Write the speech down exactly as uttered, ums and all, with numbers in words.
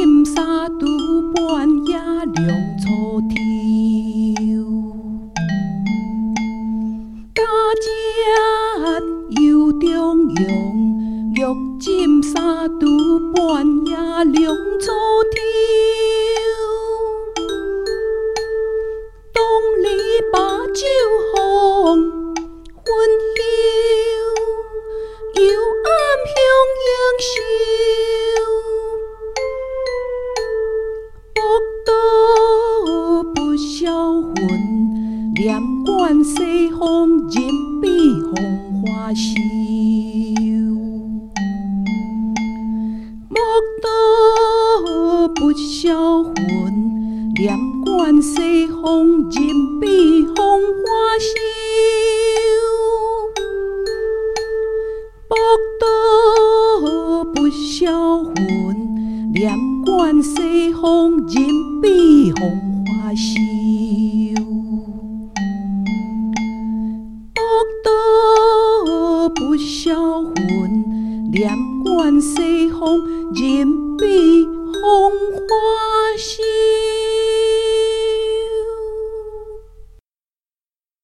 金沙拄半夜凉初秋，家姐又中央，玉金沙拄半夜凉初秋，当你把酒红昏休，幽暗向映秀。福岛不销魂，念惯西风人比红花秀。福岛不销魂，念惯西风人比红花秀。福岛不销魂，念惯西风人比红花秀。福岛不销魂，念惯西风人比红花秀。